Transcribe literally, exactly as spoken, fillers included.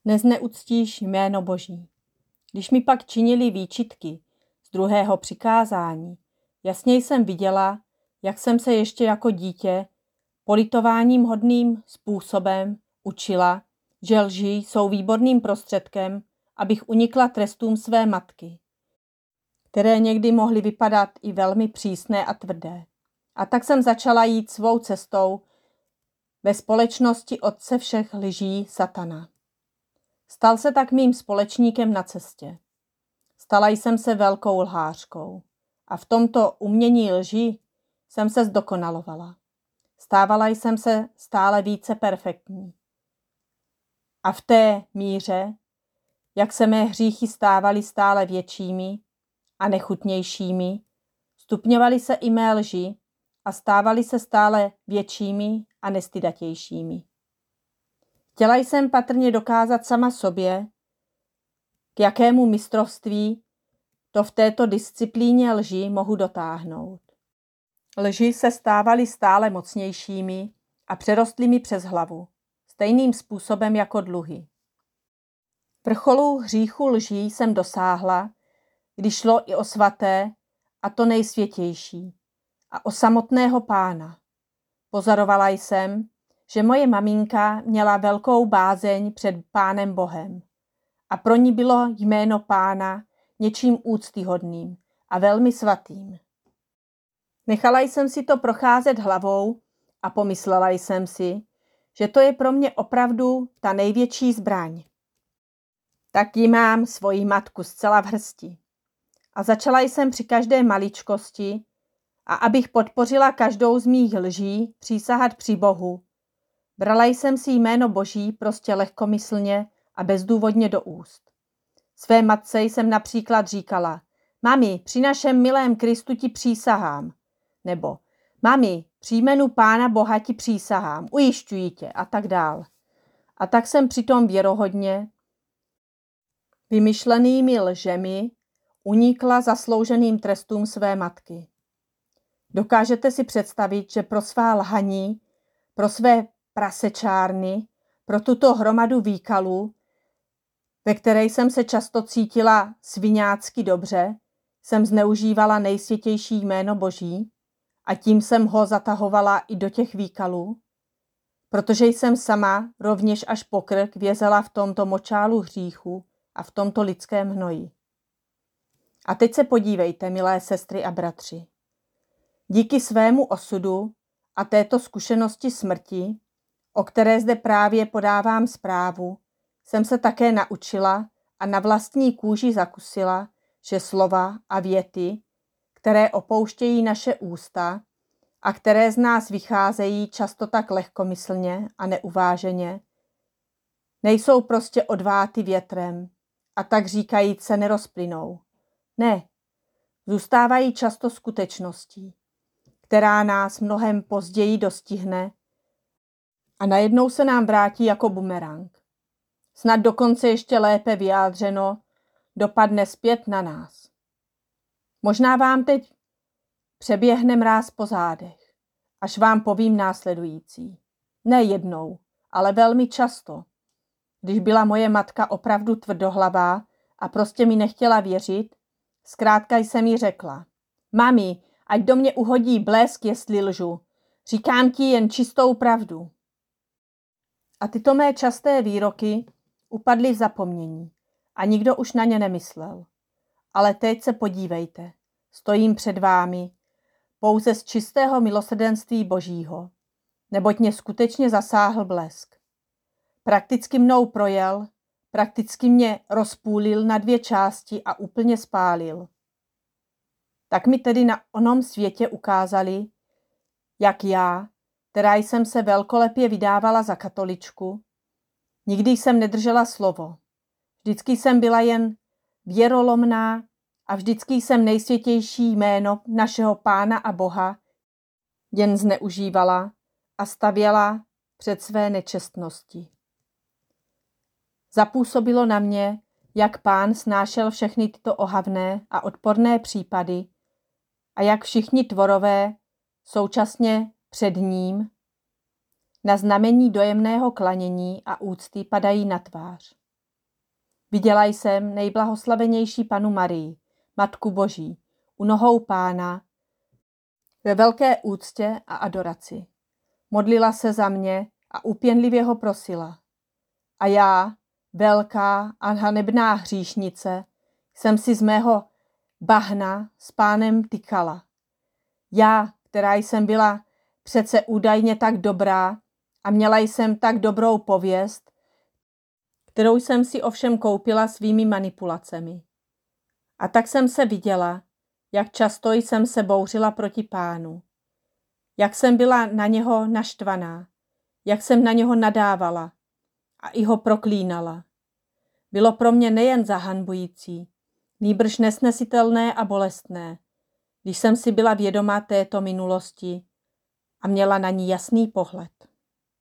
nezneuctíš jméno Boží. Když mi pak činili výčitky z druhého přikázání, jasně jsem viděla, jak jsem se ještě jako dítě politováním hodným způsobem učila, že lži jsou výborným prostředkem, abych unikla trestům své matky, které někdy mohly vypadat i velmi přísné a tvrdé. A tak jsem začala jít svou cestou ve společnosti otce všech lží Satana. Stal se tak mým společníkem na cestě. Stala jsem se velkou lhářkou a v tomto umění lži jsem se zdokonalovala. Stávala jsem se stále více perfektní. A v té míře, jak se mé hříchy stávaly stále většími a nechutnějšími, stupňovaly se i mé lži a stávaly se stále většími a nestydatějšími. Chtěla jsem patrně dokázat sama sobě, k jakému mistrovství to v této disciplíně lži mohu dotáhnout. Lži se stávaly stále mocnějšími a přerostly mi přes hlavu, stejným způsobem jako dluhy. Vrcholu hříchu lží jsem dosáhla, když šlo i o svaté a to nejsvětější, a o samotného Pána. Pozorovala jsem, že moje maminka měla velkou bázeň před Pánem Bohem a pro ní bylo jméno Pána něčím úctyhodným a velmi svatým. Nechala jsem si to procházet hlavou a pomyslela jsem si, že to je pro mě opravdu ta největší zbraň. Tak ji mám svoji matku zcela v hrsti. A začala jsem při každé maličkosti a abych podpořila každou z mých lží přísahat při Bohu. Brala jsem si jméno Boží prostě lehkomyslně a bezdůvodně do úst. Své matce jsem například říkala: Mami, při našem milém Kristu ti přísahám. Nebo mami, při jménu Pána Boha ti přísahám, ujišťuji tě a tak dál. A tak jsem přitom věrohodně vymyšlenými lžemi unikla zaslouženým trestům své matky. Dokážete si představit, že pro svá lhaní, pro své prasečárny, pro tuto hromadu výkalů, ve které jsem se často cítila sviňácky dobře, jsem zneužívala nejsvětější jméno Boží a tím jsem ho zatahovala i do těch výkalů, protože jsem sama rovněž až po krk vězela v tomto močálu hříchu a v tomto lidském hnoji. A teď se podívejte, milé sestry a bratři. Díky svému osudu a této zkušenosti smrti, o které zde právě podávám zprávu, jsem se také naučila a na vlastní kůži zakusila, že slova a věty, které opouštějí naše ústa a které z nás vycházejí často tak lehkomyslně a neuváženě, nejsou prostě odváty větrem a tak říkajíc se nerozplynou. Ne, zůstávají často skutečností, která nás mnohem později dostihne a najednou se nám vrátí jako bumerang. Snad dokonce ještě lépe vyjádřeno, dopadne zpět na nás. Možná vám teď přeběhne mráz po zádech, až vám povím následující. Ne jednou, ale velmi často. Když byla moje matka opravdu tvrdohlavá a prostě mi nechtěla věřit, zkrátka jsem jí řekla: Mami, ať do mě uhodí blesk, jestli lžu. Říkám ti jen čistou pravdu. A tyto mé časté výroky upadly v zapomnění a nikdo už na ně nemyslel. Ale teď se podívejte, stojím před vámi pouze z čistého milosrdenství Božího, neboť mě skutečně zasáhl blesk. Prakticky mnou projel, prakticky mě rozpůlil na dvě části a úplně spálil. Tak mi tedy na onom světě ukázali, jak já, která jsem se velkolepě vydávala za katoličku, nikdy jsem nedržela slovo. Vždycky jsem byla jen věrolomná a vždycky jsem nejsvětější jméno našeho Pána a Boha jen zneužívala a stavěla před své nečestnosti. Zapůsobilo na mě, jak Pán snášel všechny tyto ohavné a odporné případy a jak všichni tvorové současně před ním na znamení dojemného klanění a úcty padají na tvář. Viděla jsem nejblahoslavenější Panu Marii, Matku Boží, u nohou Pána, ve velké úctě a adoraci. Modlila se za mě a úpěnlivě ho prosila. A já, velká a hanebná hříšnice, jsem si z mého bahna s Pánem tykala. Já, která jsem byla přece údajně tak dobrá a měla jsem tak dobrou pověst, kterou jsem si ovšem koupila svými manipulacemi. A tak jsem se viděla, jak často jsem se bouřila proti Pánu. Jak jsem byla na něho naštvaná, jak jsem na něho nadávala a i ho proklínala. Bylo pro mě nejen zahanbující, nýbrž nesnesitelné a bolestné, když jsem si byla vědoma této minulosti a měla na ní jasný pohled.